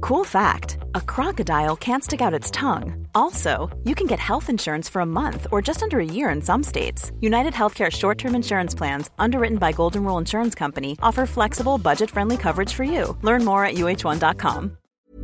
Cool fact, a crocodile can't stick out its tongue. Also, you can get health insurance for a month or just under a year in some states. United Healthcare short-term insurance plans, underwritten by Golden Rule Insurance Company, offer flexible, budget-friendly coverage for you. Learn more at uh1.com.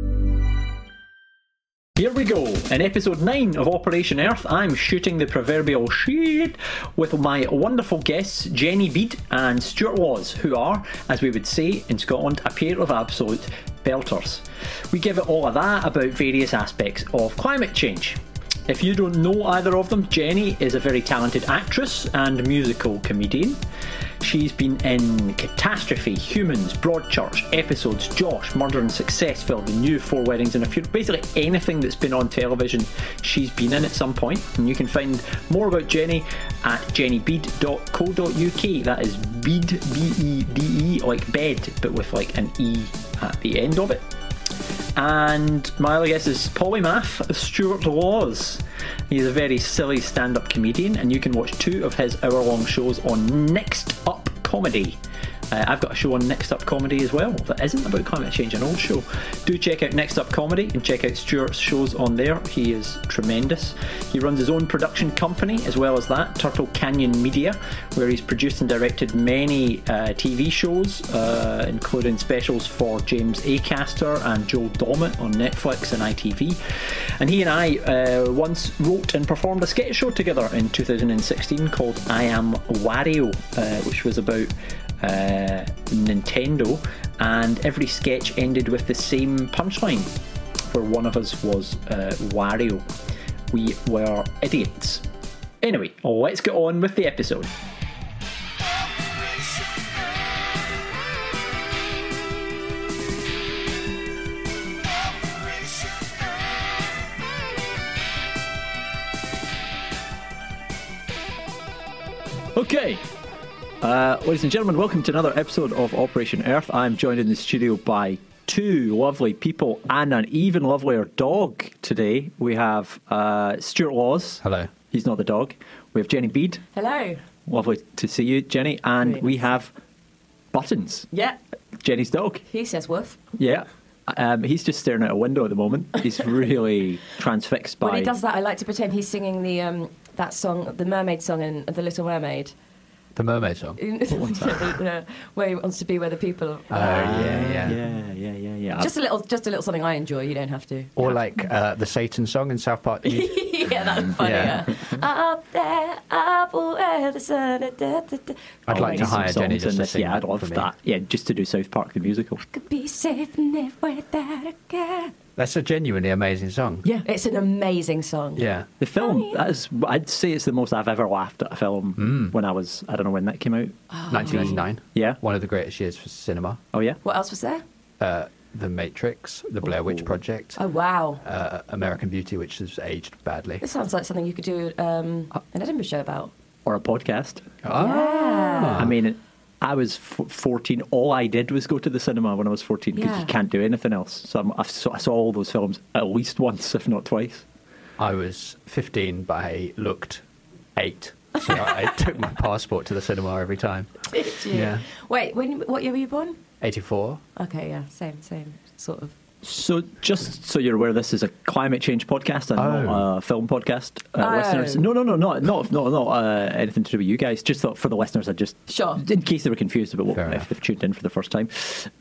Here we go. In episode 9 of Operation Earth, I'm shooting the proverbial shit with my wonderful guests Jenny Bede and Stuart Laws, who are, as we would say in Scotland, a pair of absolute belters. We give it all of that about various aspects of climate change. If you don't know either of them, Jenny is a very talented actress and musical comedian. She's been in Catastrophe, Humans, Broadchurch, Episodes, Josh, Murder and Successful, The New, Four Weddings and a Funeral. Basically anything that's been on television, she's been in at some point. And you can find more about Jenny at jennybede.co.uk. That is Bede, B-E-D-E, like bed, but with like an E at the end of it. And my other guest is polymath Stuart Laws. He's a very silly stand-up comedian, and you can watch 2 of his hour-long shows on Next Up Comedy. I've got a show on Next Up Comedy as well that isn't about climate change, an old show. Do check out Next Up Comedy and check out Stuart's shows on there. He is tremendous. He runs his own production company as well as that, Turtle Canyon Media, where he's produced and directed many TV shows, including specials for James Acaster and Joel Dommett on Netflix and ITV. And he and I once wrote and performed a sketch show together in 2016 called I Am Wario, which was about Nintendo, and every sketch ended with the same punchline, where one of us was Wario. We were idiots. Anyway, let's get on with the episode. Okay. Ladies and gentlemen, welcome to another episode of Operation Earth. I'm joined in the studio by 2 lovely people and an even lovelier dog today. We have Stuart Laws. Hello. He's not the dog. We have Jenny Bede. Hello. Lovely to see you, Jenny. And we have Buttons. Yeah. Jenny's dog. He says woof. Yeah. He's just staring out a window at the moment. He's really transfixed by... When he does that, I like to pretend he's singing the that song, the mermaid song in The Little Mermaid. The mermaid song? Where he wants to be where the people are. Yeah. Just a little something I enjoy. You don't have to. Or like the Satan song in South Park. Yeah, that's funny. Yeah. Up there, up where the sun. I'd like to hire Jenny just to sing. Yeah, I'd love that. Yeah, just to do South Park the musical. Could be safe anywhere that I can. That's a genuinely amazing song. Yeah, it's an amazing song. Yeah, the film. I'd say it's the most I've ever laughed at a film. When I don't know when that came out. 1999. Yeah, one of the greatest years for cinema. Oh yeah. What else was there? The Matrix, The Blair Witch Project. Oh wow. American Beauty, which has aged badly. This sounds like something you could do an Edinburgh show about. Or a podcast. Yeah. I mean, I was 14. All I did was go to the cinema when I was 14 because you can't do anything else. So I saw all those films at least once, if not twice. I was 15, but I looked 8. So I took my passport to the cinema every time. Did you? Yeah. Wait, what year were you born? 84. Okay, yeah, same sort of. So just so you're aware, this is a climate change podcast and not a film podcast. Listeners, no, not anything to do with you guys. Just thought for the listeners, in case they were confused about what if they've tuned in for the first time.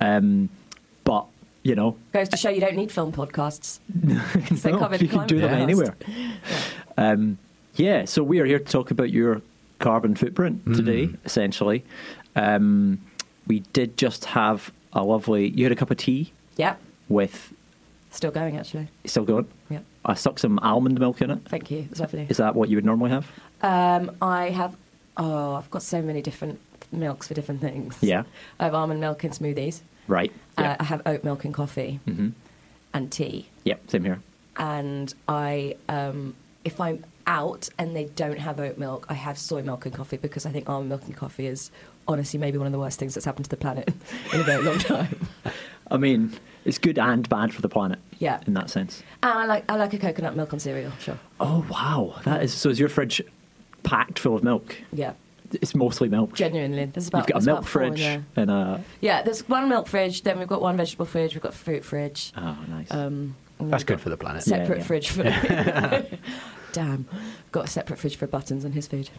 But you know, goes to show you don't need film podcasts. You can do them anywhere. Yeah. So we are here to talk about your carbon footprint today, essentially. We did just have a lovely... You had a cup of tea? Yeah. With... Still going, actually. Still going? Yeah. I stuck some almond milk in it. Thank you. It's lovely. Is that what you would normally have? I have... I've got so many different milks for different things. Yeah. I have almond milk in smoothies. Right. Yeah. I have oat milk in coffee. Mm-hmm. And tea. Yep, same here. And I... if I'm out and they don't have oat milk, I have soy milk and coffee because I think almond milk and coffee is honestly maybe one of the worst things that's happened to the planet in a very long time. I mean, it's good and bad for the planet. Yeah, in that sense. And I like a coconut milk on cereal. Sure. Oh wow, that is so. Is your fridge packed full of milk? Yeah. It's mostly milk. Genuinely, there's about You've got a there's milk about 4 in fridge there. and a... Yeah, there's one milk fridge. Then we've got one vegetable fridge. We've got a fruit fridge. Oh, nice. And then That's we've good got for the planet. Separate Yeah. fridge for. Damn, got a separate fridge for Buttons and his food.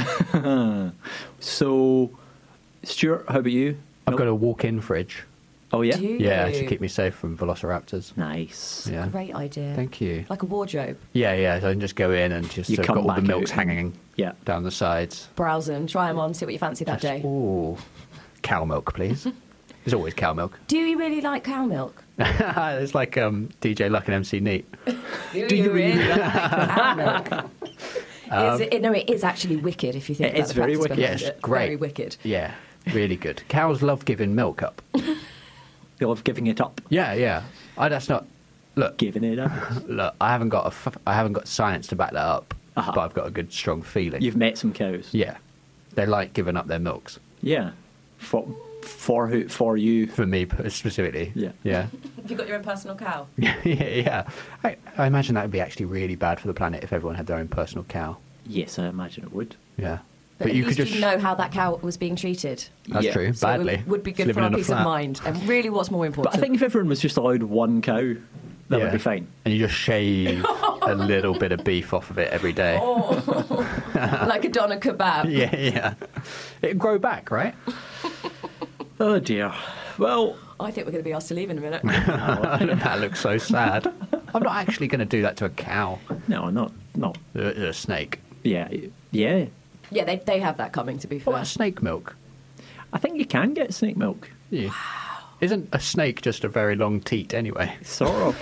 So, Stuart, how about you? I've Milk? got a walk-in fridge. Oh, yeah? Do you? Yeah, to keep me safe from velociraptors. Nice. Yeah. Great idea. Thank you. Like a wardrobe. Yeah. So I can just go in and just You so I've come got all the back milks out. hanging Yeah. down the sides. Browse them, try them on, see what you fancy that day. Ooh, cow milk, please. There's always cow milk. Do you really like cow milk? It's like DJ Luck and MC Neat. Do you really like cow milk? It is actually wicked if you think It about is the very practice wicked. behind Yeah, it's it. great. Very wicked. Yeah, really good. Cows love giving milk up. They love giving it up. Yeah. That's not. Look, Giving it up. I haven't got science to back that up, Uh-huh. but I've got a good, strong feeling. You've met some cows. Yeah, they like giving up their milks. Yeah. For you. For me specifically. Yeah. Yeah. Have you got your own personal cow? yeah. I imagine that would be actually really bad for the planet if everyone had their own personal cow. Yes, I imagine it would. Yeah. But at you least could just. you know how that cow was being treated. That's Yeah. true. So Badly. it would be good Living for our in a peace of flat. mind. And really, what's more important? But I think if everyone was just allowed one cow, that would be fine. And you just shave a little bit of beef off of it every day. like a doner kebab. Yeah. It'd grow back, right? Oh, dear. Well, I think we're going to be asked to leave in a minute. That looks so sad. I'm not actually going to do that to a cow. no, not. A snake. Yeah. Yeah, they have that coming, to be What fair. about snake milk? I think you can get snake milk. Yeah. Isn't a snake just a very long teat anyway? Sort of.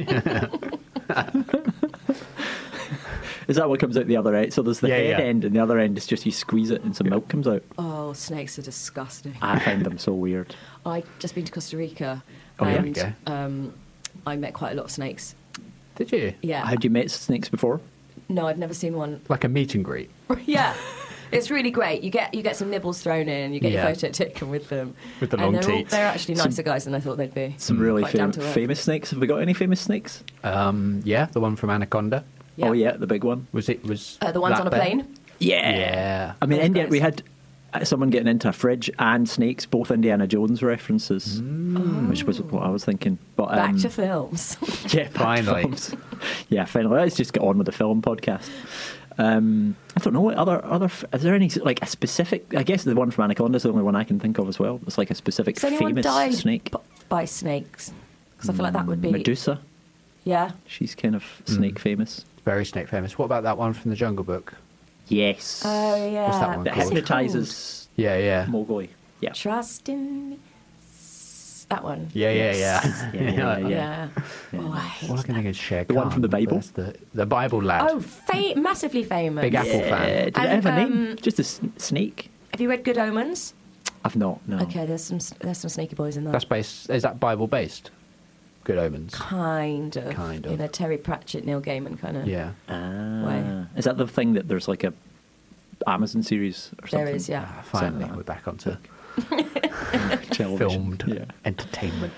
Is that what comes out the other end? So there's the head end, and the other end is just you squeeze it and some milk comes out. Oh, snakes are disgusting. I find them so weird. I just been to Costa Rica, Oh, yeah? and Okay. I met quite a lot of snakes. Did you? Yeah. Had you met snakes before? No, I've never seen one. Like a meet and greet? Yeah. It's really great. You get some nibbles thrown in. You get Yeah. your photo taken with them. With the and long they're teeth. They're actually nicer guys than I thought they'd be. Some really Quite down to earth. famous snakes. Have we got any famous snakes? Yeah, the one from Anaconda. Yeah. Oh, yeah, the big one. Was The ones that on a big? plane. Yeah. I mean, Those India, guys. we had someone getting into a fridge and snakes, both Indiana Jones references, which was what I was thinking. But Back to films. yeah, back to Finally. films. Yeah, finally. Let's just get on with the film podcast. I don't know what other. Is there any like a specific? I guess the one from Anaconda is the only one I can think of as well. It's like a specific Has anyone famous died snake. by snakes? Because I feel like that would be. Medusa. Yeah. She's kind of snake famous. Very snake famous. What about that one from the Jungle Book? Yes. Oh, yeah. What's that one That called? hypnotizes Yeah. Mowgli. Yeah. Trust in me. That one. Yeah. Yeah. Oh, I hate All I can think is Shere The one Khan, from the Bible? but that's the Bible lad. Oh, massively famous. Big Apple fan. Did it have a And, name? Just a snake? Have you read Good Omens? I've not. No. Okay, there's some snaky boys in there. That's based. Is that Bible based? Good Omens. Kind of. Kind of. In a Terry Pratchett, Neil Gaiman kind of. Yeah. Way. Is that the thing that there's like a Amazon series or something? There is, yeah. Finally, we're back onto Television. filmed Yeah. entertainment.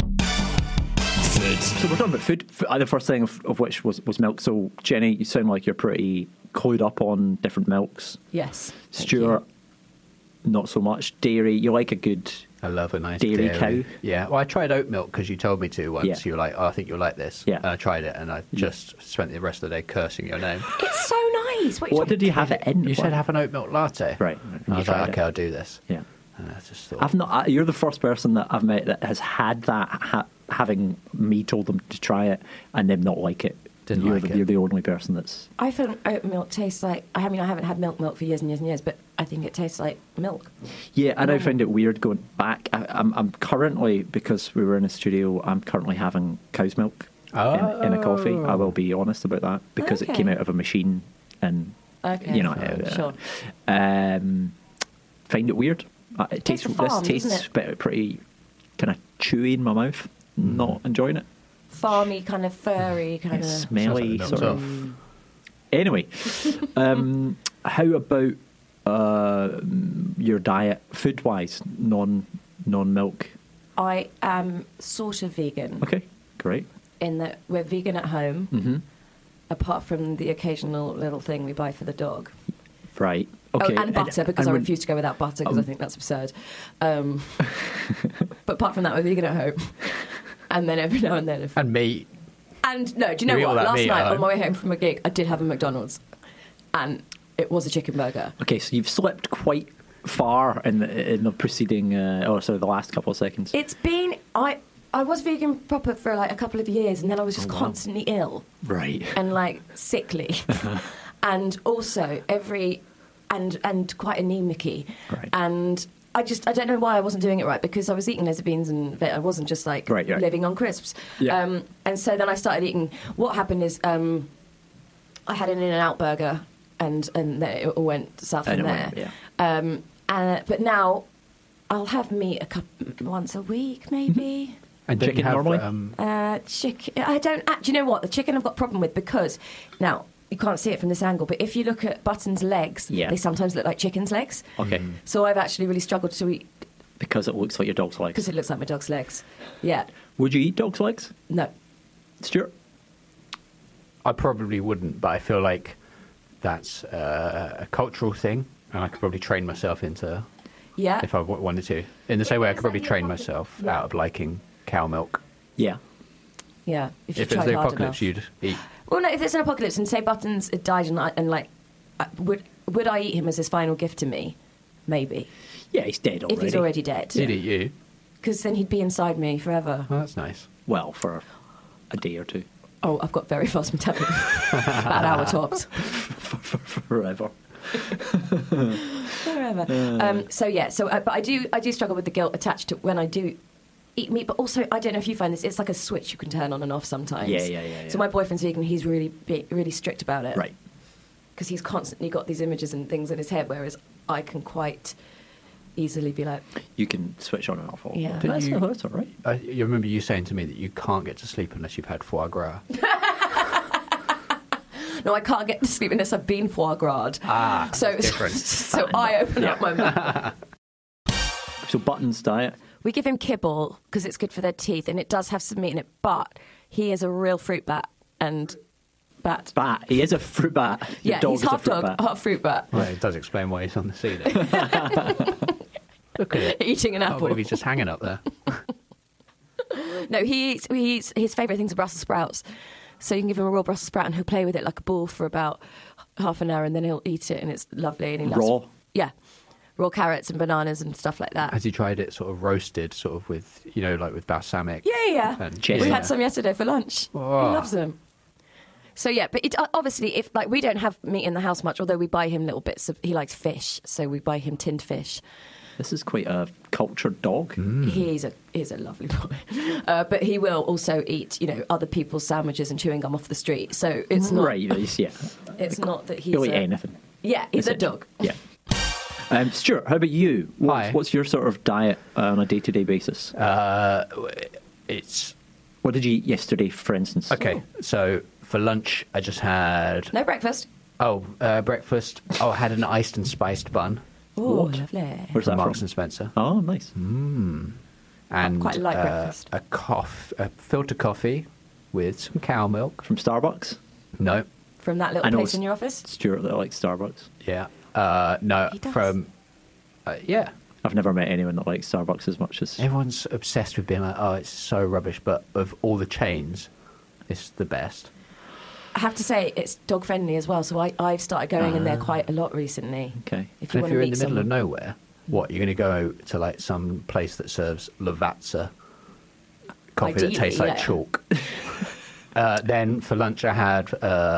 So we're talking about food. The first thing of which was milk. So Jenny, you sound like you're pretty clued up on different milks. Yes. Thank Stuart, not so much. Dairy, you like a good. I love a nice Dairy dairy. cow. Yeah. Well, I tried oat milk because you told me to once. Yeah. You were like, "Oh, I think you'll like this." Yeah. And I tried it, and I just spent the rest of the day cursing your name. you. It's so nice. What did you have it in? You said have an oat milk latte. Right. And You I was tried like, it. okay, I'll do this. Yeah. And I just thought, I've not. You're the first person that I've met that has had that. Having me told them to try it and them not like it. Didn't like it. You're the only person that's. I feel oat milk tastes like. I mean, I haven't had milk for years and years and years, but I think it tastes like milk. Yeah, and I find it weird going back. I'm currently, because we were in a studio, I'm currently having cow's milk in a coffee. I will be honest about that because it Okay. came out of a machine and Okay. you know. Sure. Find it weird. It tastes. Tastes of farm, this tastes pretty kind of chewy in my mouth. Not enjoying it. Farmy, kind of furry, kind It's of. smelly Sounds like sort the of. Anyway, how about your diet, food wise, non milk? I am sort of vegan Okay, great. in that we're vegan at home, Mm-hmm. apart from the occasional little thing we buy for the dog. Right. Okay. Oh, and butter, because I when- refuse to go without butter because I think that's absurd. But apart from that, we're vegan at home. And then every now and then... And meat. And no, do you know You eat all what? that Last meat night at on home? my way home from a gig, I did have a McDonald's. And it was a chicken burger. Okay, so you've slipped quite far in the preceding, the last couple of seconds. It's been... I was vegan proper for like a couple of years, and then I was just constantly ill. Right. And like sickly. And also and quite anemic-y. Right. And I don't know why I wasn't doing it right, because I was eating loads of beans and I wasn't just like Right. living on crisps. Yeah. And so then I started eating. What happened is I had an In-N-Out burger, and then it all went south from there. Yeah. But now I'll have meat once a week, maybe. And don't you Chicken have, normally? Chicken. I don't. Do you know what? The chicken I've got a problem with, because now you can't see it from this angle, but if you look at Button's legs, Yeah. they sometimes look like chicken's legs. Okay. So I've actually really struggled to eat Because it looks like your dog's legs. because it looks like my dog's legs. Yeah. Would you eat dog's legs, No. Stuart? I probably wouldn't, but I feel like that's a cultural thing, and I could probably train myself into Yeah. if I wanted to. In the same way, I could probably train myself out of liking cow milk. Yeah. Yeah. If you If it try was the hard apocalypse, enough. you'd eat. Well, no. If it's an apocalypse and say Buttons had died would I eat him as his final gift to me? Maybe. Yeah, he's dead already. If he's already dead. He'd eat you. Because then he'd be inside me forever. Oh, that's nice. Well, for a day or two. Oh, I've got very fast metabolism. About an hour tops. Forever. Forever. But I do struggle with the guilt attached to when I do eat meat. But also, I don't know if you find this. It's like a switch you can turn on and off sometimes. Yeah. So my boyfriend's vegan. He's really strict about it. Right. Because he's constantly got these images and things in his head, whereas I can quite easily be like, You can switch on and off all. Yeah. That's, you- that's all right. You remember you saying to me that you can't get to sleep unless you've had foie gras. no, I can't get to sleep unless I've been foie gras. So that's different. so I open up my mouth. So Button's diet. We give him kibble because it's good for their teeth, and it does have some meat in it. But he is a real fruit bat and bat. Bat. He is a fruit bat. Your Yeah, dog he's is a half fruit dog, bat. half fruit bat, Well, it does explain why he's on the ceiling. Look at it. eating an I can't apple. believe he's just hanging up there. No, he eats his favourite things are Brussels sprouts. So you can give him a raw Brussels sprout and he'll play with it like a ball for about half an hour, and then he'll eat it, and it's lovely. And he loves, Raw? Yeah, raw carrots and bananas and stuff like that. Has he tried it sort of roasted, sort of with, like with balsamic? Yeah. And Cheese. We Yeah. had some yesterday for lunch. Oh. He loves them. So yeah, but obviously, if like we don't have meat in the house much, although we buy him little bits of. He likes fish, so we buy him tinned fish. This is quite a cultured dog. He's a lovely boy, but he will also eat other people's sandwiches and chewing gum off the street. So it's not Right. Yeah. It's not that he's He'll eat anything. Yeah, he's a essentially. dog. Yeah. Stuart, how about you? Hi. What's your sort of diet on a day-to-day basis? It's What did you eat yesterday, for instance? okay. So for lunch, I just had No breakfast. breakfast. I had an iced and spiced bun Oh, What? lovely. Where's from that Marks from? and Spencer, Oh, nice. and quite like breakfast. a filter coffee with some cow milk. From Starbucks? No, From that I little know place it's- in your office. Stuart that likes Starbucks. yeah, no, He does. from yeah. I've never met anyone that likes Starbucks as much as... Everyone's obsessed with being like, oh, it's so rubbish, but of all the chains, it's the best. I have to say it's dog friendly as well. So I've started going in there quite a lot recently. Okay. If you And want if to you're meet in the middle of someone. nowhere, what, you're going to go to like some place that serves Lavazza coffee Ideally, that tastes like yeah. chalk. Then for lunch I had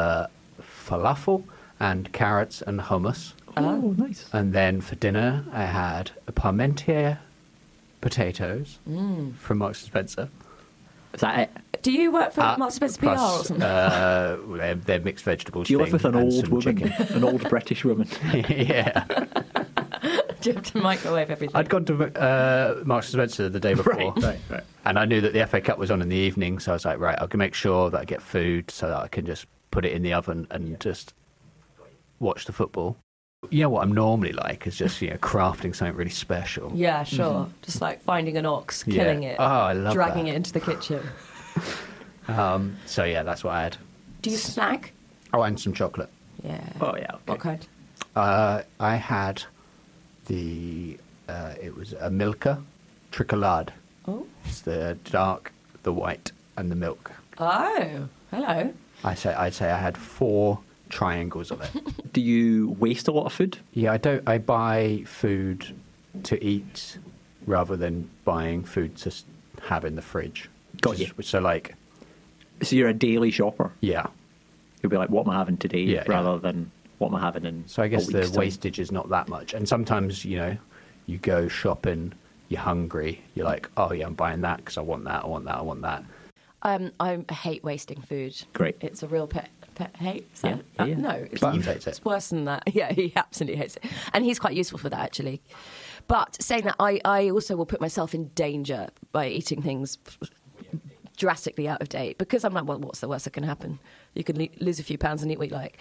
falafel and carrots and hummus. Oh, nice. And then for dinner I had Parmentier potatoes from Marks and Spencer. Is that it? Do you work for Marks and Spencer PR or Plus, something? their mixed vegetables Do you live thing with an and old some woman? chicken. An old British woman? Yeah. Do you have to microwave everything? I'd gone to Marks and Spencer the day before. Right. And I knew that the FA Cup was on in the evening, so I was like, right, I can make sure that I get food so that I can just put it in the oven and just watch the football. You know what I'm normally like is just, crafting something really special. Yeah, sure. Just like finding an ox, Yeah. killing it, Oh, I love dragging that. it into the kitchen. So yeah, that's what I had. Do you snack? Oh, and some chocolate. Yeah. Oh, yeah. Okay. What kind? I had it was a Milka Tricolade. Oh. It's the dark, the white, and the milk. Oh, hello. I'd say I had 4 triangles of it. Do you waste a lot of food? Yeah, I buy food to eat rather than buying food to have in the fridge. Got you. So, like, So you're a daily shopper. yeah. You'll be like, what am I having today? Yeah, rather than what am I having in So I guess a the week's time. wastage is not that much. And sometimes, you go shopping, you're hungry, you're like, oh yeah, I'm buying that because I want that, I want that, I want that. I hate wasting food. Great. It's a real pet hate. Is Yeah, that- yeah. No, it's, Buttons hates it. it's worse than that. Yeah, he absolutely hates it. And he's quite useful for that, actually. But saying that, I also will put myself in danger by eating things drastically out of date, because I'm like, well, what's the worst that can happen? You can lose a few pounds and eat what you like.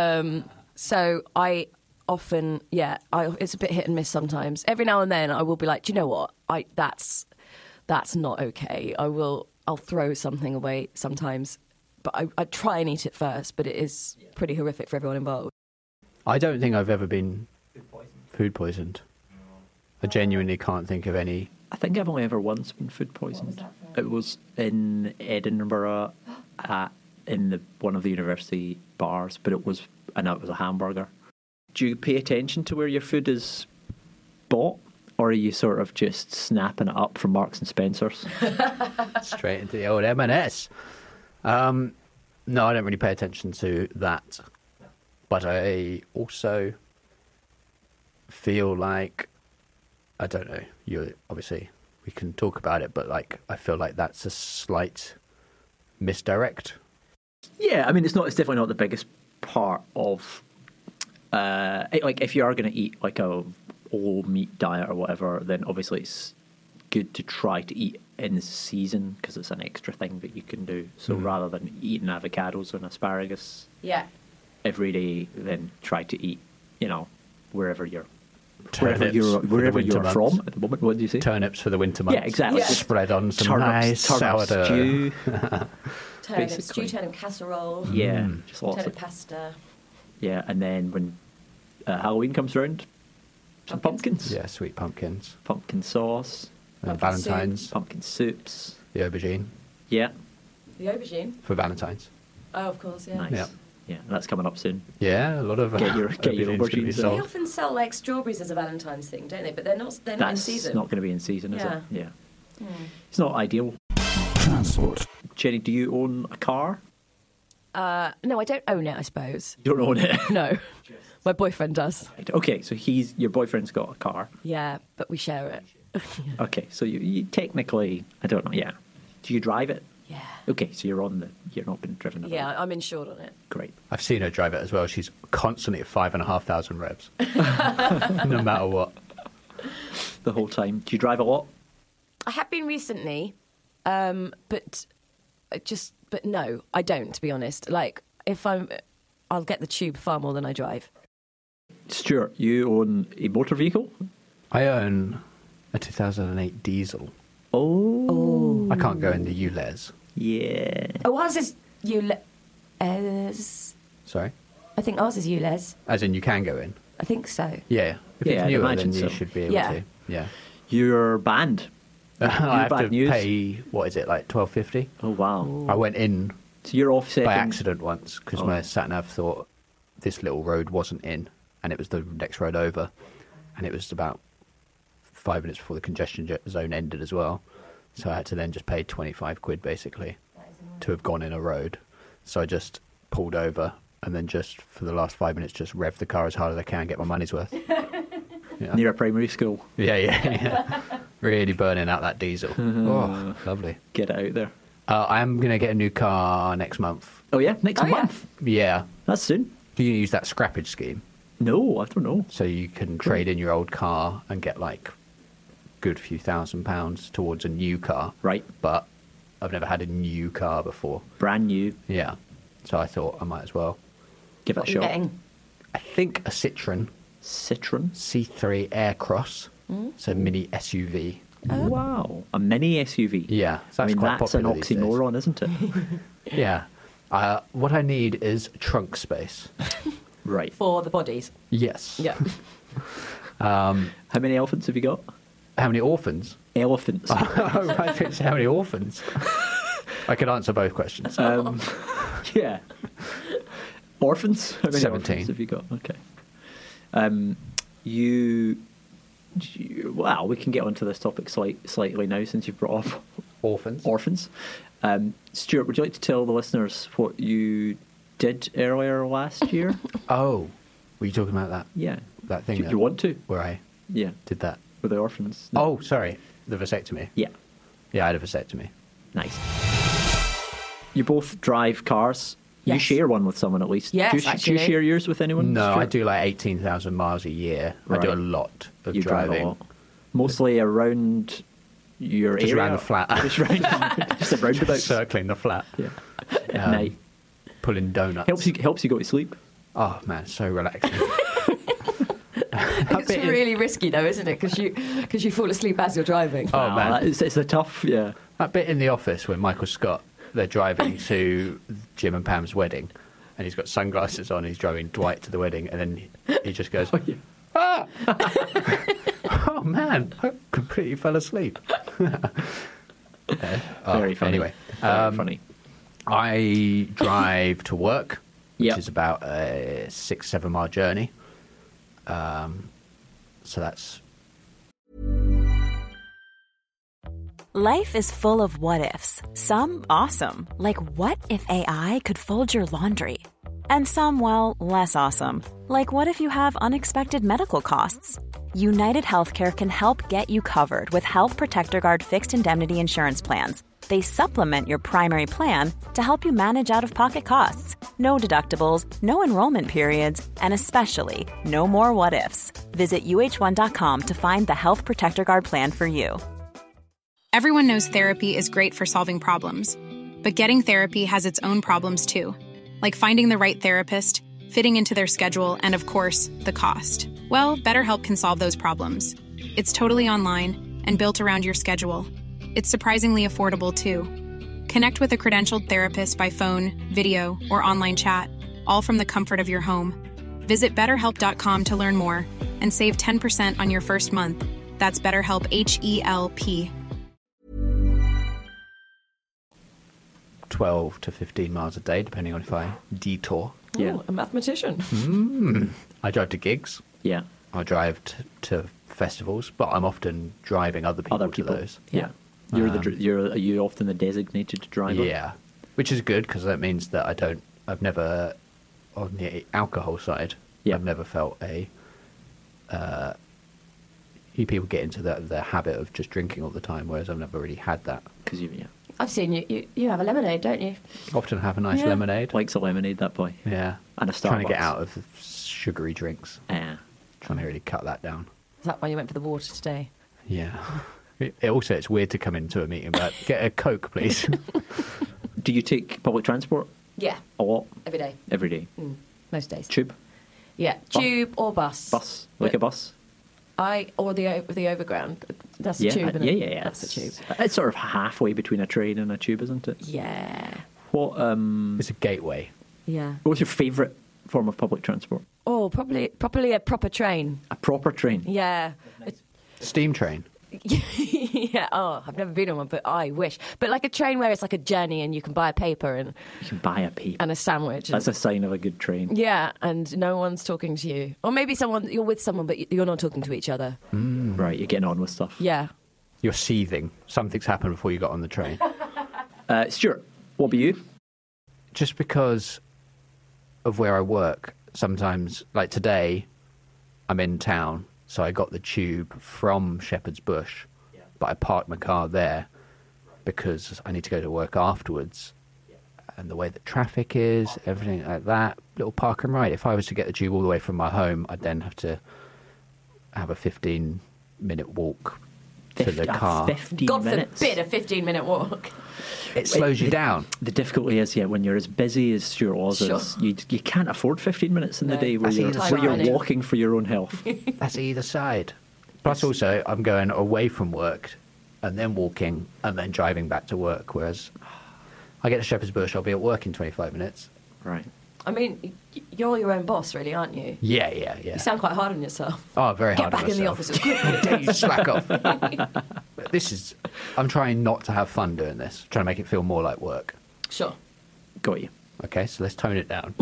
So I often, it's a bit hit and miss sometimes. Every now and then I will be like, do you know what? That's not okay. I'll throw something away sometimes, but I try and eat it first, but it is pretty horrific for everyone involved. I don't think I've ever been food poisoned. I genuinely can't think of any. I think I've only ever once been food poisoned. It was in Edinburgh, in one of the university bars, but it was a hamburger. Do you pay attention to where your food is bought, or are you sort of just snapping it up from Marks and Spencer's? Straight into the old M&S. No, I don't really pay attention to that. But I also feel like, I don't know, obviously we can talk about it, but like I feel like that's a slight misdirect. Yeah, I mean, it's definitely not the biggest part of, like if you are going to eat like a all meat diet or whatever, then obviously it's good to try to eat in the season because it's an extra thing that you can do. So rather than eating avocados and asparagus every day, then try to eat, wherever you're Turnips for the wherever winter you're months. from at the moment. What did you say? Turnips for the winter months. Yeah, exactly. Yeah. Spread on some Turnip nice sourdough. stew. Turnip Basically. stew, turnip casserole, Yeah, just lots turnip of pasta. yeah. And then when Halloween comes around, some pumpkins, Yeah, sweet pumpkins. pumpkin sauce, And Pumpkin soup. Valentine's, pumpkin soups. the aubergine Yeah, The aubergine. for Valentine's. Oh, of course, yeah. nice. Yeah. Yeah, that's coming up soon. Yeah, a lot of Get your aubergines gonna be aubergines. They sold. often sell like strawberries as a Valentine's thing, don't they? But they're not in That's season. not going to be in season, is Yeah. it? Yeah. It's not ideal. Transport. Jenny, do you own a car? No, I don't own it, I suppose. You don't own it. No. My boyfriend does. Okay, so your boyfriend's got a car. Yeah, but we share it. Okay, so you technically, I don't know. Yeah, do you drive it? Yeah. Okay, so you're not been driven about. Yeah, I'm insured on it. Great. I've seen her drive it as well. She's constantly at 5,500 revs, no matter what. The whole time. Do you drive a lot? I have been recently, but no, I don't, to be honest. Like, I'll get the tube far more than I drive. Stuart, you own a motor vehicle? I own a 2008 diesel. Oh. I can't go in the ULEZ. Yeah. Oh, ours is ULEZ. Sorry? I think ours is ULEZ. As in you can go in? I think so. Yeah. If Yeah, it's I'd newer, imagine then you so. should be able Yeah. to. Yeah. You're banned. I have bad to news. pay, what is it, like $12.50? Oh, wow. I went in So you're offsetting. by accident once because Oh. my sat-nav thought this little road wasn't in and it was the next road over, and it was about 5 minutes before the congestion zone ended as well, so I had to then just pay 25 quid basically to have gone in a road. So I just pulled over and then just for the last 5 minutes just rev the car as hard as I can, get my money's worth. Near a primary school. Yeah. Really burning out that diesel. Oh, lovely. Get it out there. I am going to get a new car next month. Oh, yeah? Next Oh, yeah. month? Yeah. That's soon. Do you use that scrappage scheme? No, I don't know. So you can trade in your old car and get like good few £1,000s towards a new car. Right. But I've never had a new car before. Brand new. Yeah. So I thought I might as well. Give it What a are you shot. getting? I think a Citroen Citroen. C3 Aircross. So mini SUV. Wow. A mini SUV. Yeah. So I that's mean, quite that's an popular these days. oxymoron, isn't it? Yeah. What I need is trunk space. Right. For the bodies. Yes. Yeah. How many elephants have you got? How many orphans? Elephants. Oh, I think it's how many orphans. I could answer both questions. Yeah. Orphans? How many 17. orphans have you got? Okay. Well, we can get onto this topic slightly now since you've brought up orphans. Stuart, would you like to tell the listeners what you did earlier last year? Oh, were you talking about that? Yeah. That thing. Do you want to? Where I Yeah. did that. With the orphans? Oh, sorry. The vasectomy. Yeah. Yeah, I had a vasectomy. Nice. You both drive cars. You Yes. share one with someone at least. Yes, do you actually. share yours with anyone? No, Stuart? I do like 18,000 miles a year. I do a Right. lot of You drive driving. a lot. Mostly around your Just area. around the flat. Just around just a roundabout. Circling the flat. Yeah. At night. Pulling donuts. Helps you go to sleep. Oh, man, so relaxing. It's really risky though, isn't it? Because you fall asleep as you're driving. Oh, man. It's a tough, yeah. That bit in The Office when Michael Scott, they're driving to Jim and Pam's wedding, and he's got sunglasses on, he's driving Dwight to the wedding, and then he just goes, Oh, yeah. ah! Oh, man, I completely fell asleep. Very funny. Anyway, Very funny. I drive to work, which Yep. is about a 6-7 mile journey. So that's... Life is full of what-ifs. Some awesome, like what if AI could fold your laundry? And some, well, less awesome, like what if you have unexpected medical costs? United Healthcare can help get you covered with Health Protector Guard fixed indemnity insurance plans. They supplement your primary plan to help you manage out-of-pocket costs. No deductibles, no enrollment periods, and especially no more what-ifs. Visit uh1.com to find the Health Protector Guard plan for you. Everyone knows therapy is great for solving problems, but getting therapy has its own problems too, like finding the right therapist, fitting into their schedule, and of course, the cost. Well, BetterHelp can solve those problems. It's totally online and built around your schedule. It's surprisingly affordable too. Connect with a credentialed therapist by phone, video, or online chat, all from the comfort of your home. Visit BetterHelp.com to learn more and save 10% on your first month. That's BetterHelp, H-E-L-P. 12 to 15 miles a day, depending on if I detour. Yeah. Ooh, a mathematician. I drive to gigs. Yeah. I drive to festivals, but I'm often driving other people, to those. Yeah. Are you often the designated driver? Yeah, which is good because that means that I've never, on the alcohol side, Yeah. I've never felt you people get into the habit of just drinking all the time, whereas I've never really had that. Because yeah. I've seen you have a lemonade, don't you? Often have a nice Yeah. lemonade. Likes a lemonade, that boy. Yeah. And a Trying to get Starbucks. out of the sugary drinks. Trying to really cut that down. Is that why you went for the water today? Yeah. It's weird to come into a meeting, but get a Coke, please. Do you take public transport Yeah, a lot? every day, Every day? most days. Tube? Yeah, tube or bus. Bus? Like a bus? Or the overground. That's the Yeah. tube. Isn't Yeah, it? yeah, yeah. That's the tube. It's sort of halfway between a train and a tube, isn't it? Yeah, What It's a gateway. yeah. What's your favourite form of public transport? Oh, probably a proper train. A proper train? Yeah. Steam train. Yeah. Oh, I've never been on one, but I wish. But like a train where it's like a journey and you can buy a paper and You can buy a paper. a sandwich. That's a sign of a good train. Yeah, and no one's talking to you, or maybe you're with someone, but you're not talking to each other. Right, you're getting on with stuff. Yeah. You're seething. Something's happened before you got on the train. Stuart, what about you? Just because of where I work, sometimes, like today, I'm in town, so I got the tube from Shepherd's Bush, but I parked my car there because I need to go to work afterwards. And the way that traffic is, everything like that, little park and ride. If I was to get the tube all the way from my home, I'd then have to have a 15-minute walk to the car. 15 God minutes. forbid a 15-minute walk. It slows you down. The difficulty is, when you're as busy as Stuart was, is you can't afford 15 minutes in the No, day where that's you're, either where side. you're walking for your own health. That's either side. Plus, also, I'm going away from work and then walking and then driving back to work. Whereas I get to Shepherd's Bush, I'll be at work in 25 minutes. Right. I mean, you're your own boss, really, aren't you? Yeah. You sound quite hard on yourself. Oh, very Get hard back on in the myself. office as quickly. You slack off. I'm trying not to have fun doing this. Trying to make it feel more like work. Sure. Got you. Okay, so let's tone it down.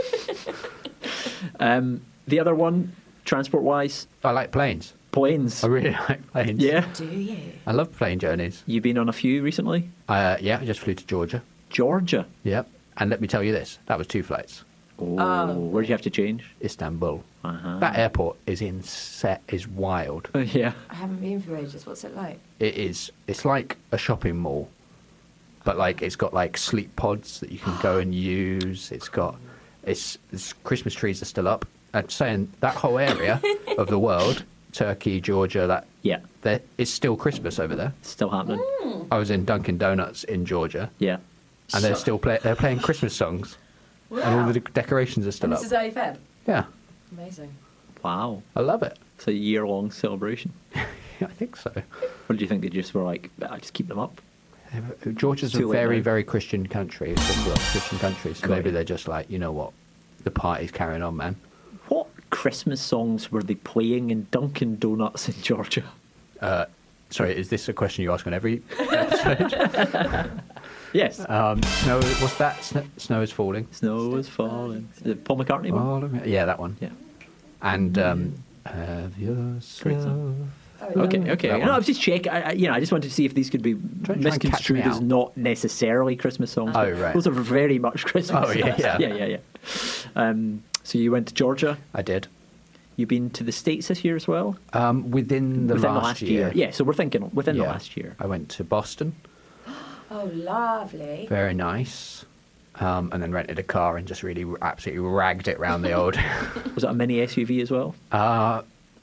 The other one, transport-wise, I like planes. planes. I really like planes. Yeah. Do you? I love plane journeys. You've been on a few recently? Yeah, I just flew to Georgia. Georgia. Yep. And let me tell you this, that was 2 flights. Oh, where did you have to change? Istanbul. Uh-huh. That airport is is wild. Yeah. I haven't been for ages. What's it like? It's like a shopping mall, but like it's got like sleep pods that you can go and use. It's Christmas trees are still up. I'm saying that whole area of the world, Turkey, Georgia, Yeah. it's still Christmas over there. Still happening. I was in Dunkin' Donuts in Georgia, Yeah. and they're playing Christmas songs, and all the decorations are still And up. this is early Feb. Yeah, Amazing. Wow. I love it. It's a year-long celebration. Yeah, I think so. Or do you think they just were like, just keep them up? Georgia's a Too late very, now. very Christian country. It's just a lot of Christian country, so Got maybe you. they're just like, you know what, the party's carrying on, man. What Christmas songs were they playing in Dunkin' Donuts in Georgia? Sorry, is this a question you ask on every episode? Yes. Snow, what's that? Snow is falling. Snow is falling. The Paul McCartney one? All of it. Yeah, that one. Yeah. And have yourself. Okay. That No, one. I was just checking. I just wanted to see if these could be Try and catch me misconstrued as out. not necessarily Christmas songs. Oh, right. Those are very much Christmas Oh, yeah, songs. yeah. Yeah. So you went to Georgia. I did. You've been to the States this year as well? Within the last year. Yeah, so we're thinking within the Yeah. last year. I went to Boston. Oh, lovely. Very nice. And then rented a car and just really absolutely ragged it round the old. Was it a mini SUV as well? What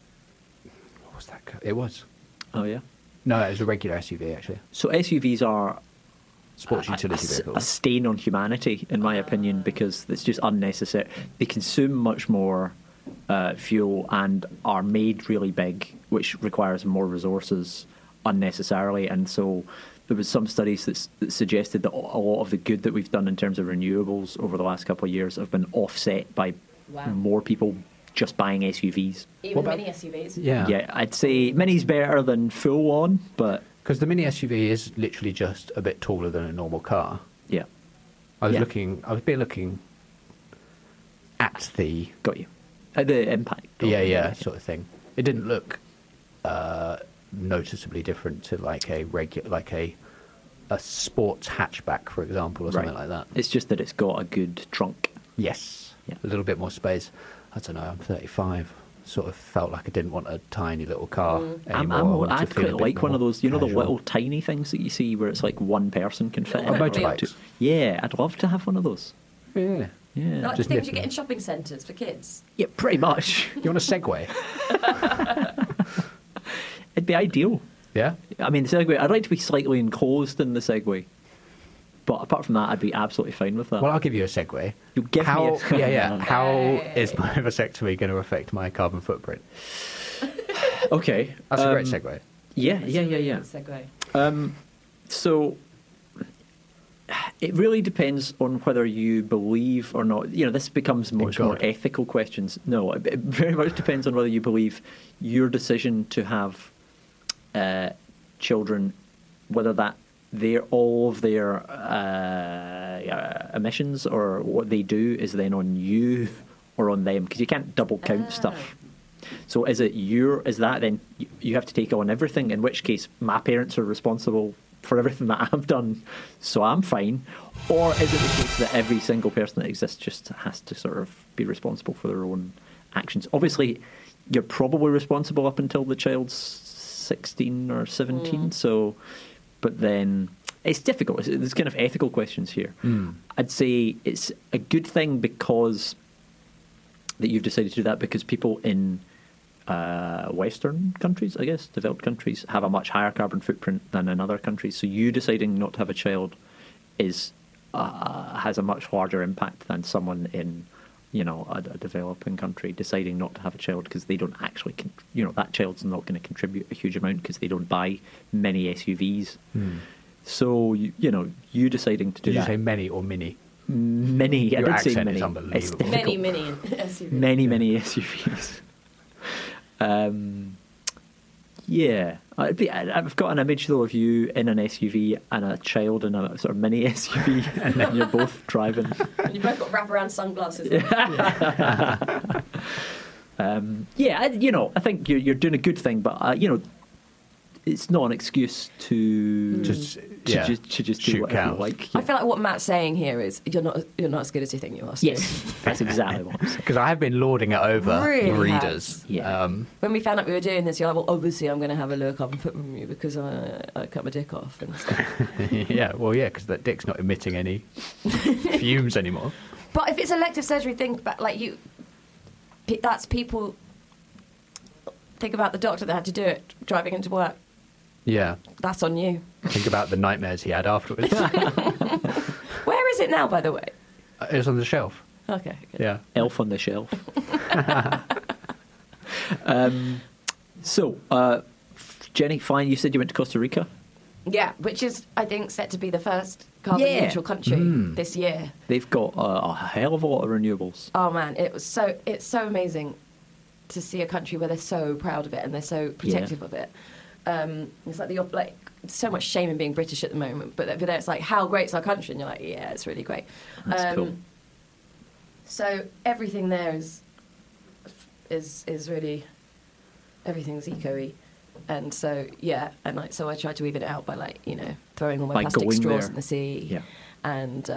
was that? It was. Oh, yeah. No, it was a regular SUV actually. So SUVs are Sports utility a vehicles. stain on humanity, in my opinion, because it's just unnecessary. They consume much more fuel and are made really big, which requires more resources unnecessarily. And so there was some studies that suggested that a lot of the good that we've done in terms of renewables over the last couple of years have been offset by more people just buying SUVs. Even What about- mini SUVs. Yeah. Yeah, I'd say mini's better than full on, but Because the mini SUV is literally just a bit taller than a normal car. yeah, I was Yeah. looking at the got you. The impact. sort of thing. It didn't look noticeably different to like a sports hatchback, for example, or something like that. It's just that it's got a good trunk. Yes, Yeah. a little bit more space. I don't know. I'm 35. Sort of felt like I didn't want a tiny little car anymore. I wanted to I'd feel a quite bit like one of more those, you know, the casual. little tiny things that you see where it's like one person can fit in. Oh, motorbikes. Yeah, I'd love to have one of those. Yeah. Yeah, Like the Just things you nip get in shopping centres for kids. yeah, pretty much. You want a Segway? It'd be ideal. Yeah. I mean, the Segway, I'd like to be slightly enclosed in the Segway. But apart from that, I'd be absolutely fine with that. Well, I'll give you a Segway. You give me How? a- Yeah. How is my vasectomy going to affect my carbon footprint? Okay. That's a great Segway. Yeah. Segue. So it really depends on whether you believe or not. You know, this becomes much more God. ethical questions. No, it very much depends on whether you believe your decision to have children, whether that all of their emissions or what they do is then on you or on them, because you can't double count stuff. So is that then you have to take on everything, in which case my parents are responsible for everything that I've done, so I'm fine? Or is it the case that every single person that exists just has to sort of be responsible for their own actions? Obviously, you're probably responsible up until the child's 16 or 17, so... But then it's difficult. There's kind of ethical questions here. I'd say it's a good thing because that you've decided to do that, because people in Western countries, I guess, developed countries, have a much higher carbon footprint than in other countries. So you deciding not to have a child has a much larger impact than someone in, you know, a developing country deciding not to have a child because they don't actually, that child's not going to contribute a huge amount because they don't buy many SUVs. So you deciding to do Did you that. say many or mini? mini. I Your did say accent mini. is It's unbelievable. difficult. Many SUVs. Many SUVs. Yeah, I've got an image though of you in an SUV and a child in a sort of mini SUV, and then you're both driving. And you've both got wraparound sunglasses. I think you're doing a good thing, but it's not an excuse to Just just do shoot whatever you cows. like. I feel like what Matt's saying here is you're not as good as you think you are. Stu. Yes, that's exactly what I'm saying. Because I have been lording it over Really readers. has. Yeah. When we found out we were doing this, you're like, well, obviously I'm going to have a look up and put from you because I cut my dick off and stuff. Because that dick's not emitting any fumes anymore. But if it's elective surgery, think about that's people. Think about the doctor that had to do it driving into work. Yeah. That's on you. Think about the nightmares he had afterwards. Where is it now, by the way? It was on the shelf. Okay. Good. Yeah. Elf on the Shelf. Jenny, fine. You said you went to Costa Rica. Yeah, which is, I think, set to be the first carbon neutral country this year. They've got a hell of a lot of renewables. Oh man, it's so amazing to see a country where they're so proud of it and they're so protective of it. It's like so much shame in being British at the moment, but over there it's like, how great's our country? And you're like, yeah, it's really great. That's cool. So everything there is really, everything's eco-y. And so, yeah, and so I tried to even it out by throwing all my plastic straws there. in the sea. Yeah. And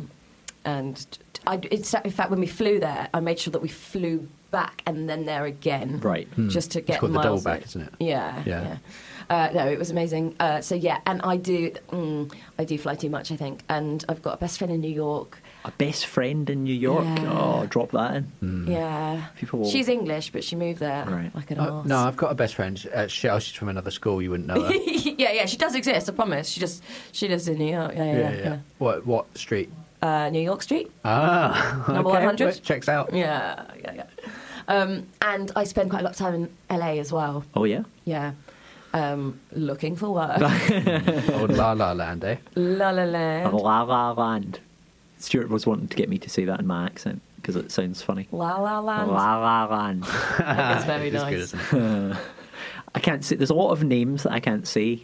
in fact, when we flew there, I made sure that we flew back and then there again. Right. Just to It's get called the miles double back, in. isn't it? Yeah. No, it was amazing. And I do fly too much, I think. And I've got a best friend in New York. A best friend in New York. Yeah. Oh, drop that in. Yeah. People will- She's English, but she moved there Right. like an arse. No, I've got a best friend. She's from another school. You wouldn't know her. yeah, she does exist, I promise. She lives in New York. Yeah. What street? New York Street. Ah, Number okay. 100? Well, checks out. Yeah. And I spend quite a lot of time in LA as well. Oh, yeah? Yeah. Looking for work. Old La La Land, eh? La La Land. La La Land. Stuart was wanting to get me to say that in my accent because it sounds funny. La La Land. La La Land. It's very It's nice. good, isn't it? I can't say. There's a lot of names that I can't say.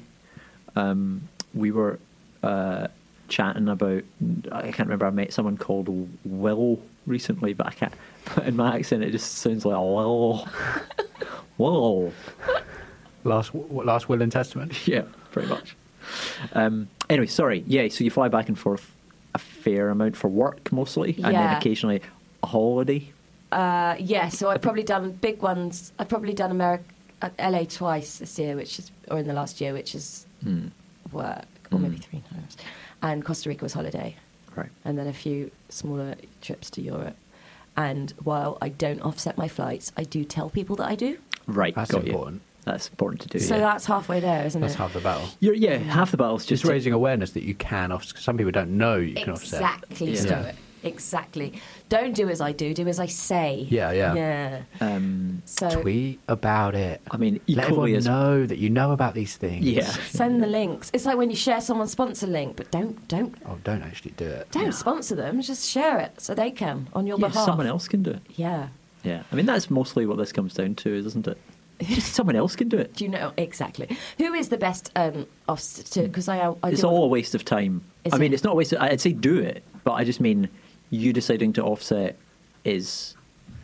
We were chatting about. I can't remember. I met someone called Will recently, but I can't. In my accent, it just sounds like Will. Will. Last Will and Testament. Yeah, pretty much. Anyway, sorry. Yeah, so you fly back and forth a fair amount for work mostly, and then Yeah. occasionally a holiday. Yeah, so I've probably done big ones. I've probably done LA twice this year, or in the last year, which is work, or maybe 3 times. And Costa Rica was holiday. Right. And then a few smaller trips to Europe. And while I don't offset my flights, I do tell people that I do. Right, That's got important. you. That's important to do. So yeah. that's halfway there, isn't That's it? half the battle. Half the battle's Just just raising awareness that you can offset. Some people don't know you can offset. Exactly, Yeah. Stuart. Exactly. Don't do as I do as I say. Yeah. So Tweet about it. I mean, let equally everyone as know that you know about these things. yeah. send the links. It's like when you share someone's sponsor link, but don't Oh, don't actually do it. sponsor them. Just share it so they can on your Yeah, behalf. someone else can do it. Yeah. Yeah, I mean that's mostly what this comes down to, isn't it? Just someone else can do it. Do you know exactly who is the best offset? Because I It's do all a want- waste of time. Is I mean, it? it's not a waste. I'd say do it, but I just mean you deciding to offset is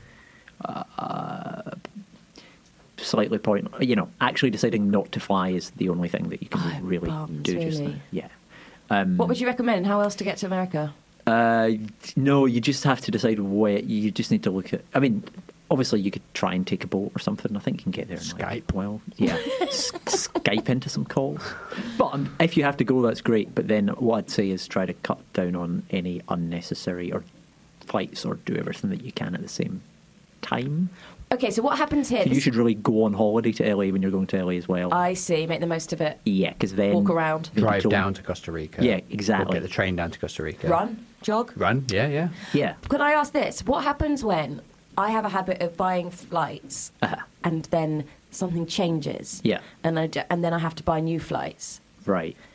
slightly point. Actually deciding not to fly is the only thing that you can Oh, really bums, do just really? now. Yeah. What would you recommend? How else to get to America? No, you just have to decide where. You just need to look at. I mean, obviously, you could try and take a boat or something. I think you can get there. In Skype. Skype into some calls. But if you have to go, that's great. But then what I'd say is try to cut down on any unnecessary or flights, or do everything that you can at the same time. Okay, so what happens here? So you should really go on holiday to LA when you're going to LA as well. I see. Make the most of it. Yeah, because then Walk around. Drive Control- down to Costa Rica. Yeah, exactly. Or get the train down to Costa Rica. Run, jog. Run. Yeah. Yeah. Could I ask this? What happens when I have a habit of buying flights and then something changes? Yeah. And then I have to buy new flights. Right.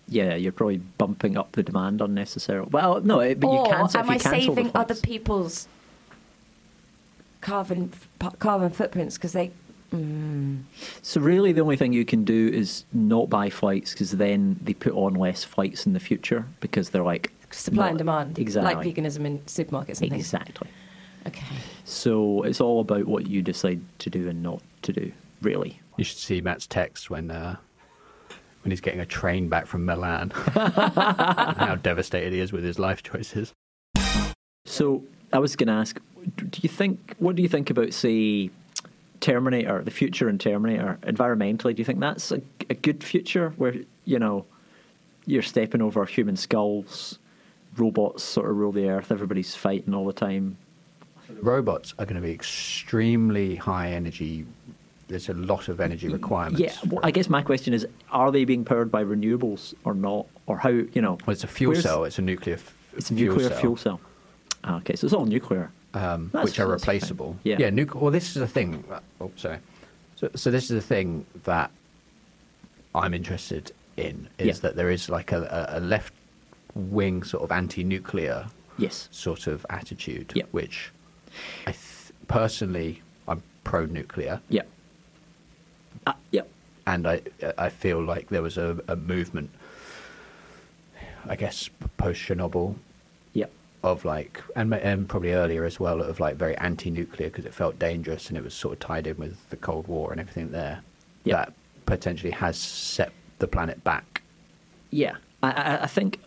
Yeah, you're probably bumping up the demand unnecessarily. Well, no, but you Or cancel. am I if you cancel saving the other flights. people's carbon footprints because they? So really, the only thing you can do is not buy flights, because then they put on less flights in the future because they're like Supply and not- demand, Exactly. like veganism in supermarkets and things. Exactly. Okay. So it's all about what you decide to do and not to do. Really. You should see Matt's text when he's getting a train back from Milan. And how devastated he is with his life choices. So I was going to ask, what do you think about, say, Terminator, the future in Terminator, environmentally? Do you think that's a good future where, you're stepping over human skulls, robots sort of rule the earth, everybody's fighting all the time? Robots are going to be extremely high energy. There's a lot of energy requirements. Yeah, well, I guess my question is, are they being powered by renewables or not? Or how, Well, it's a fuel cell. It's a nuclear It's a nuclear fuel cell. Ah, okay, so it's all nuclear. which are that's replaceable. fine. Yeah. Well, this is the thing. Oh, sorry. So this is the thing that I'm interested in, is that there is like a left wing sort of anti-nuclear Yes. sort of attitude, Yeah. which personally I'm pro-nuclear, Yeah. Yeah. and I feel like there was a movement, I guess, post Chernobyl, Yeah. of like, and probably earlier as well, of like very anti-nuclear because it felt dangerous and it was sort of tied in with the Cold War and everything there. Yeah. That potentially has set the planet back. Yeah. I think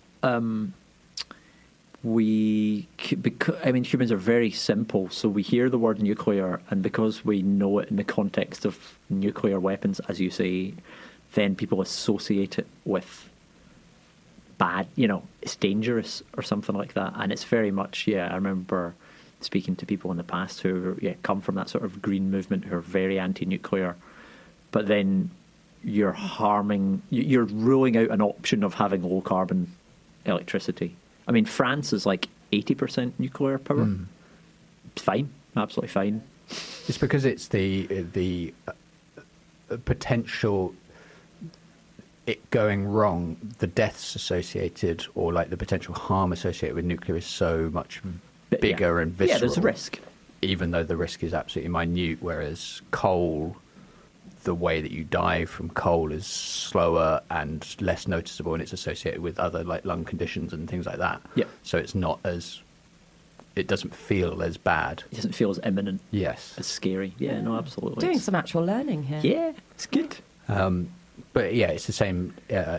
humans are very simple, so we hear the word nuclear, and because we know it in the context of nuclear weapons, as you say, then people associate it with bad, it's dangerous or something like that. And it's very much, I remember speaking to people in the past who come from that sort of green movement, who are very anti-nuclear, but then you're ruling out an option of having low carbon electricity. I mean, France is like 80% nuclear power. It's fine, absolutely fine. It's because it's the potential it going wrong, the deaths associated, or like the potential harm associated with nuclear is so much bigger and visceral. Yeah, there's a risk. Even though the risk is absolutely minute, whereas coal, the way that you die from coal is slower and less noticeable, and it's associated with other like lung conditions and things like that. Yeah. So it's not as, it doesn't feel as bad. It doesn't feel as imminent, Yes. as scary. Yeah, no, absolutely. Doing some actual learning here. Yeah, it's good. But yeah, it's the same.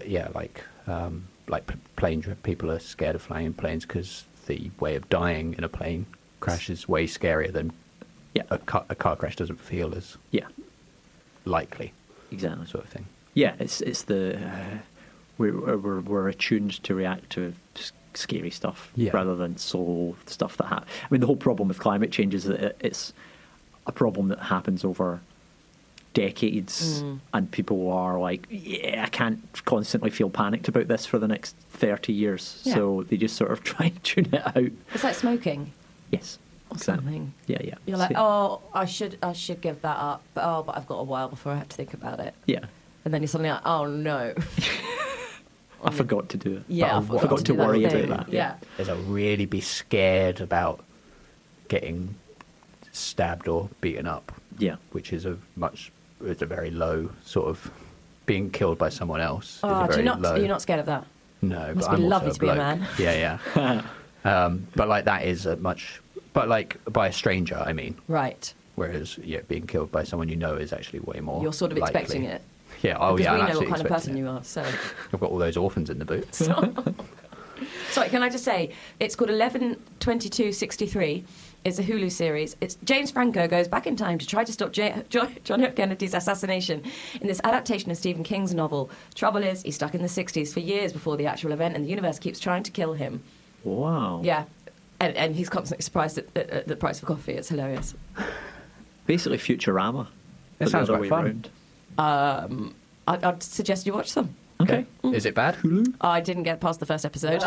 Like plane people are scared of flying in planes because the way of dying in a plane crash is way scarier than a car crash doesn't feel as likely. Exactly. Sort of thing. Yeah, it's the we're attuned to react to scary stuff rather than slow stuff that happens. I mean, the whole problem with climate change is that it's a problem that happens over decades, and people are like, I can't constantly feel panicked about this for the next 30 years. Yeah. So they just sort of try and tune it out. It's like smoking Yes. or Exactly. something. Yeah. You're like, I should give that up, but I've got a while before I have to think about it. Yeah. And then you're suddenly like, oh no. I forgot to do it. Yeah, I forgot to do that worry thing. about that. Yeah. Is I'll really be scared about getting stabbed or beaten up. Yeah. Which is it's a very low sort of, being killed by someone else. Is a Oh, very low. you're not scared of that? No, Must but be I'm lovely also to be a bloke. man. Yeah. But like that is but like by a stranger, I mean. Right. Whereas being killed by someone you know is actually way more. You're sort of likely. expecting it. Yeah. Oh Because yeah. we I'm know what absolutely kind of person expecting you it. are. So. I've got all those orphans in the boot. Sorry, can I just say, it's called 11/22/63. It's a Hulu series. It's James Franco goes back in time to try to stop John F. Kennedy's assassination in this adaptation of Stephen King's novel. Trouble is, he's stuck in the 60s for years before the actual event, and the universe keeps trying to kill him. Wow. Yeah. And he's constantly surprised at the price of coffee. It's hilarious. Basically Futurama. That sounds the other quite way fun. round. I'd suggest you watch some. Okay. Is it bad? I didn't get past the first episode.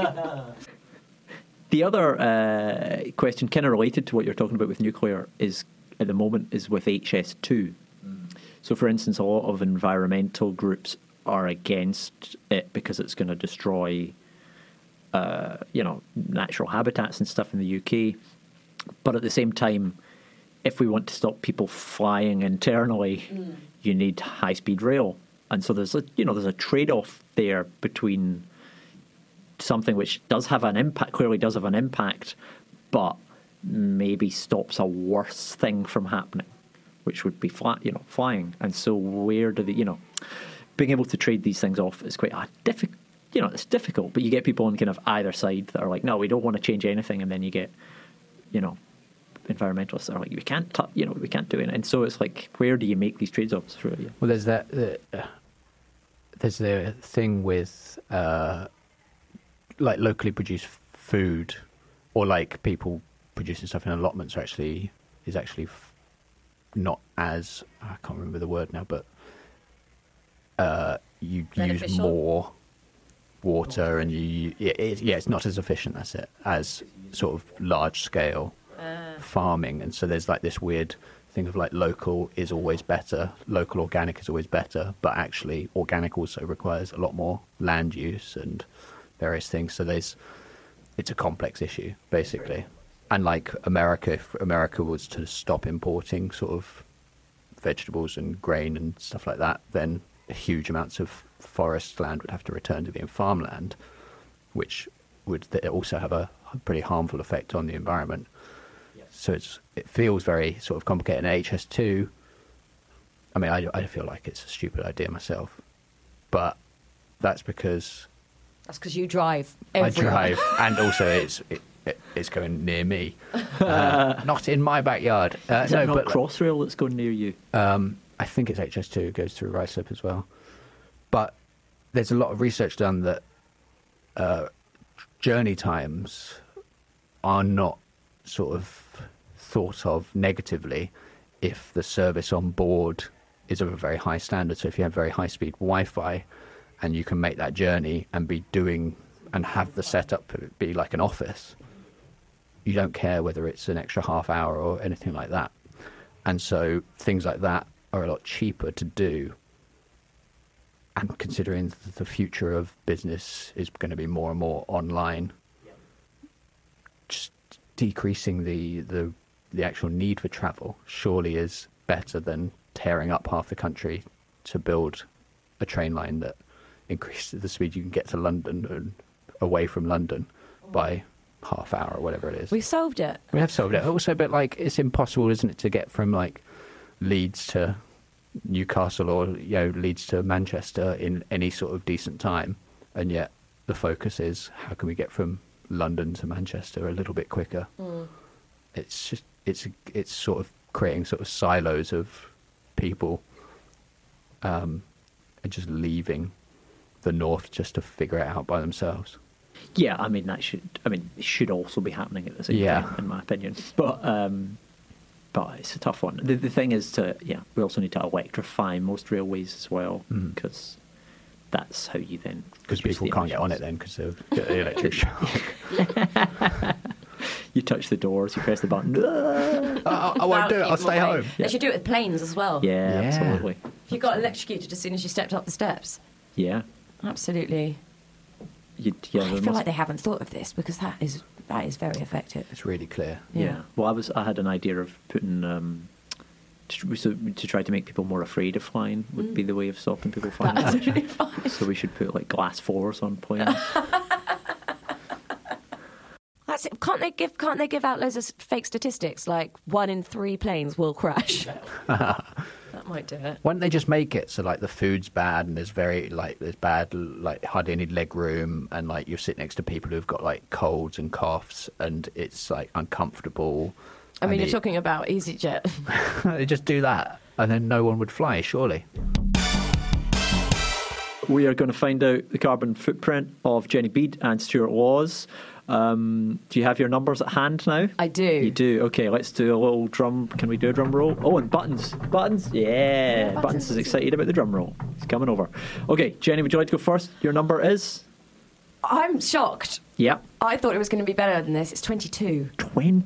The other question, kind of related to what you're talking about with nuclear, is at the moment is with HS2. So, for instance, a lot of environmental groups are against it because it's going to destroy, natural habitats and stuff in the UK. But at the same time, if we want to stop people flying internally, you need high-speed rail. And so there's a trade-off there between something which does have an impact, clearly does have an impact, but maybe stops a worse thing from happening, which would be flying. And so where do being able to trade these things off is quite difficult. It's difficult, but you get people on kind of either side that are like, no, we don't want to change anything, and then you get, environmentalists that are like, we can't do it. And so it's like, where do you make these trade-offs? Really? Well, there's that. There's the thing with like locally produced food, or like people producing stuff in allotments is actually not as, I can't remember the word now, but you beneficial? use more water, and it's not as efficient, that's it, as sort of large scale farming. And so there's like this weird thing of like local is always better, local organic is always better, but actually organic also requires a lot more land use and various things. So it's a complex issue basically. And like America, if America was to stop importing sort of vegetables and grain and stuff like that, then huge amounts of forest land would have to return to being farmland, which would also have a pretty harmful effect on the environment. So it feels very sort of complicated. And HS2, I mean, I feel like it's a stupid idea myself, but that's because you drive everywhere. I drive, and also it's going near me, not in my backyard. Is it not Crossrail that's going near you? I think it's HS2. It goes through Ruislip as well. But there's a lot of research done that journey times are not sort of thought of negatively if the service on board is of a very high standard. So if you have very high speed Wi-Fi and you can make that journey and be doing and have the setup be like an office, you don't care whether it's an extra half hour or anything like that. And so things like that are a lot cheaper to do. And considering the future of business is going to be more and more online, just decreasing the actual need for travel surely is better than tearing up half the country to build a train line that increases the speed you can get to London and away from London by half hour or whatever it is. We've solved it. We have solved it. Also, but like it's impossible, isn't it, to get from like Leeds to Newcastle or Leeds to Manchester in any sort of decent time, and yet the focus is how can we get from London to Manchester a little bit quicker. It's just it's sort of creating sort of silos of people and just leaving the north just to figure it out by themselves. Yeah, I mean it should also be happening at the same time, in my opinion. But it's a tough one. The thing is we also need to electrify most railways as well, because that's how you then... Because people can't get on it then because they'll get the electric shock. You touch the doors, you press the button. I won't do it, I'll stay home. They should do it with planes as well. Yeah, absolutely. If you got electrocuted as soon as you stepped up the steps. Yeah. Absolutely. I feel like they haven't thought of this, because that is very effective. It's really clear. Yeah. Well, I had an idea of putting to try to make people more afraid of flying would be the way of stopping people flying. That's really fun. So we should put like glass floors on planes. That's it. Can't they give out loads of fake statistics like 1 in 3 planes will crash? That might do it. Why don't they just make it so like the food's bad and there's bad hardly any leg room, and like you sit next to people who've got like colds and coughs and it's like uncomfortable. I mean, you're talking about EasyJet. They just do that and then no one would fly, surely. We are going to find out the carbon footprint of Jenny Bede and Stuart Laws. Do you have your numbers at hand now? I do. You do? Okay, let's do a little drum. Can we do a drum roll? Oh, and buttons. Buttons? Yeah. Buttons is excited about the drum roll. He's coming over. Okay, Jenny, would you like to go first? Your number is? I'm shocked. Yep. I thought it was going to be better than this. It's 22. 22?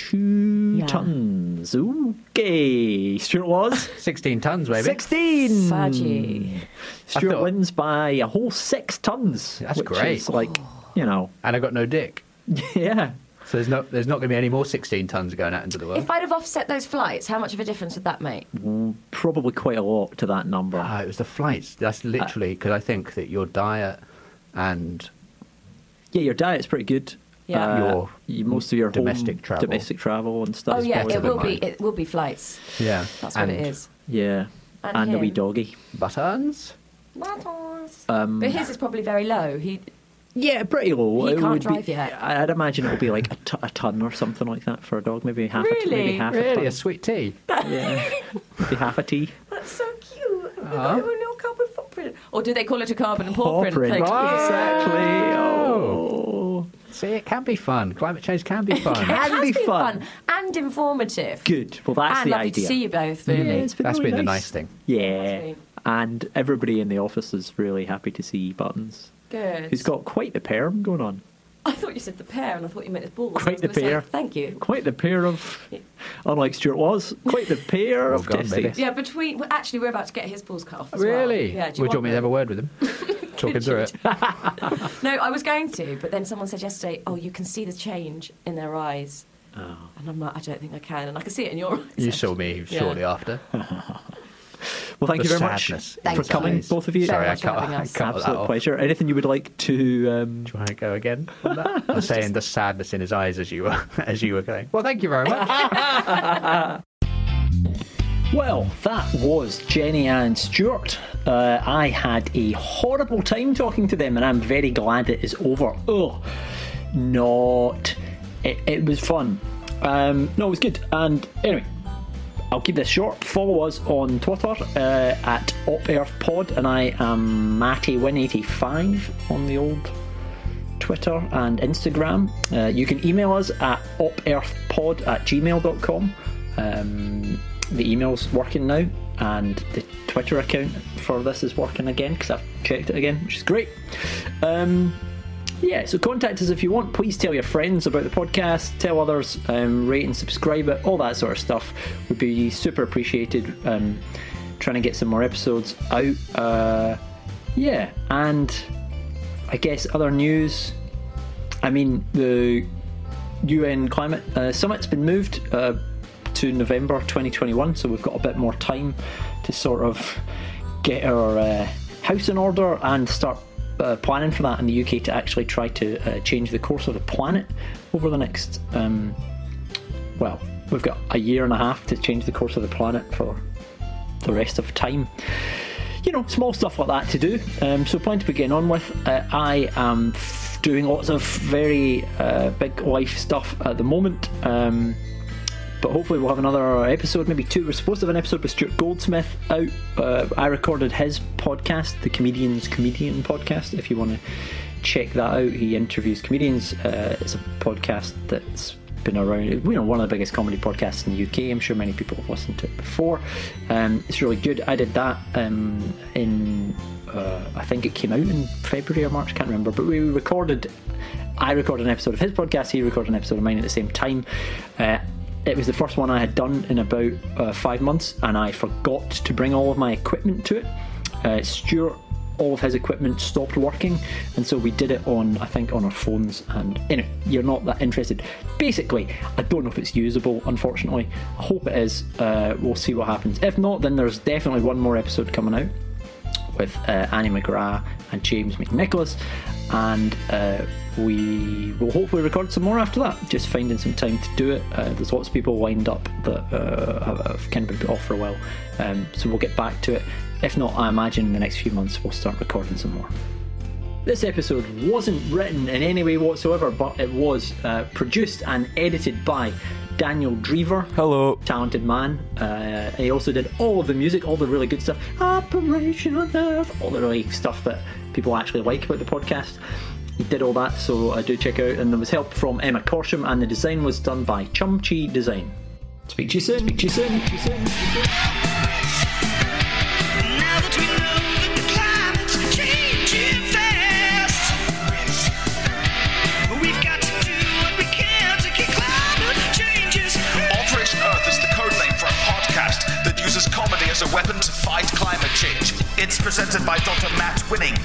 2 tons. Okay. Stuart was 16 tons, baby. 16. Fudgy. Stuart wins by a whole 6 tons. That's which great. is like, you know, And I got no dick. yeah. So there's not going to be any more 16 tons going out into the world. If I'd have offset those flights, how much of a difference would that make? Probably quite a lot to that number. It was the flights. That's literally because I think that your diet and Yeah, your diet's pretty good. Yeah. Most of your domestic home, travel. domestic travel and stuff. Oh is yeah, better it than will be. mine. It will be flights. yeah, That's what it is. Yeah, and a wee him. doggy. buttons. But his is probably very low. Yeah, pretty low. He It can't would drive be, yet. I'd imagine it would be like a ton or something like that for a dog. Maybe half a Really? maybe half a Really, ton. a sweet tea. Yeah, maybe half a tea. That's so cute. We've got a little carbon footprint. Or do they call it a carbon and paw print? Print. Thank you. Exactly. Oh. See, it can be fun. Climate change can be fun. It Can has be been fun. and informative. Good. Well, that's and the lovely idea. to see you both, really. Yeah, it's been That's really been the nice thing. Yeah, been. and everybody in the office is really happy to see Buttons. Good. Who's got quite the perm going on. I thought you said the pair, and I thought you meant his balls. Quite I was the gonna say, pair. thank you. Quite the pair of, unlike Stuart was, quite the pair Well of done, baby. testes. Yeah, actually, we're about to get his balls cut off as Really? well. Yeah, Would you want me to have a word with him? Talk him through it. No, I was going to, but then someone said yesterday, oh, you can see the change in their eyes. Oh. And I'm like, I don't think I can. And I can see it in your eyes. You saw me shortly after. Well, thank The you very much sadness. for Thank coming, you. both of you. Sorry, I much for having cut us. that Absolute off. pleasure. Anything you would like to? Do you want to go again on that? I was saying the sadness in his eyes as you were going. Well, thank you very much. Well, that was Jenny and Stuart. I had a horrible time talking to them, and I'm very glad it is over. It was fun. No, it was good. And anyway, I'll keep this short. Follow us on Twitter at OpEarthPod, and I am Matty185 on the old Twitter and Instagram. You can email us at opearthpod@gmail.com. The email's working now, and the Twitter account for this is working again because I've checked it again, which is great. Yeah, so contact us if you want. Please tell your friends about the podcast, tell others, rate and subscribe it, all that sort of stuff would be super appreciated. Trying to get some more episodes out. Yeah, and I guess other news. I mean, the UN Climate Summit's been moved to November 2021, so we've got a bit more time to sort of get our house in order and start planning for that in the UK to actually try to change the course of the planet over the next well, we've got a year and a half to change the course of the planet for the rest of time. You know, small stuff like that to do, so plenty to be getting on with. I am doing lots of very big life stuff at the moment, but hopefully we'll have another episode, maybe 2. We're supposed to have an episode with Stuart Goldsmith out. I recorded his podcast, the Comedian's Comedian podcast. If you want to check that out, he interviews comedians. It's a podcast that's been around, you know, one of the biggest comedy podcasts in the UK. I'm sure many people have listened to it before. It's really good. I did that in I think it came out in February or March, can't remember, but I recorded an episode of his podcast, he recorded an episode of mine at the same time. It was the first one I had done in about 5 months, and I forgot to bring all of my equipment to it. Stuart, all of his equipment stopped working, and so we did it on, I think, on our phones. And anyway, you're not that interested. Basically, I don't know if it's usable, unfortunately. I hope it is. We'll see what happens. If not, then there's definitely one more episode coming out with Annie McGrath and James McNicholas, and we will hopefully record some more after that. Just finding some time to do it. There's lots of people lined up that have kind of been put off for a while, so we'll get back to it. If not, I imagine in the next few months we'll start recording some more. This episode wasn't written in any way whatsoever, but it was produced and edited by Daniel Drever. Hello. Talented man. He also did all of the music, all the really good stuff. Operation Earth, all the really stuff that people actually like about the podcast. He did all that, so do check out. And there was help from Emma Corsham, and the design was done by Chumchi Design. Speak to you soon. Speak to you soon. Speak to you soon. Speak to you soon. Now that we know that the climate's changing fast, we've got to do what we can to keep climate changing. It's presented by Dr. Matt Winning.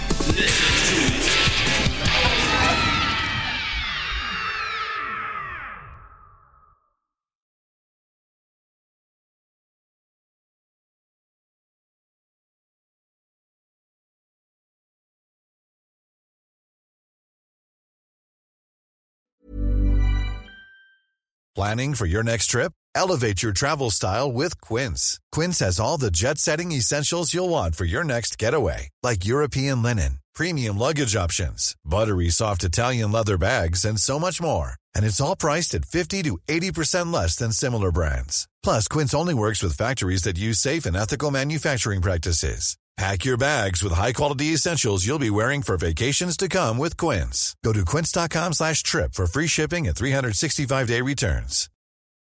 Planning for your next trip? Elevate your travel style with Quince. Quince has all the jet-setting essentials you'll want for your next getaway, like European linen, premium luggage options, buttery soft Italian leather bags, and so much more. And it's all priced at 50 to 80% less than similar brands. Plus, Quince only works with factories that use safe and ethical manufacturing practices. Pack your bags with high-quality essentials you'll be wearing for vacations to come with Quince. Go to quince.com/trip for free shipping and 365-day returns.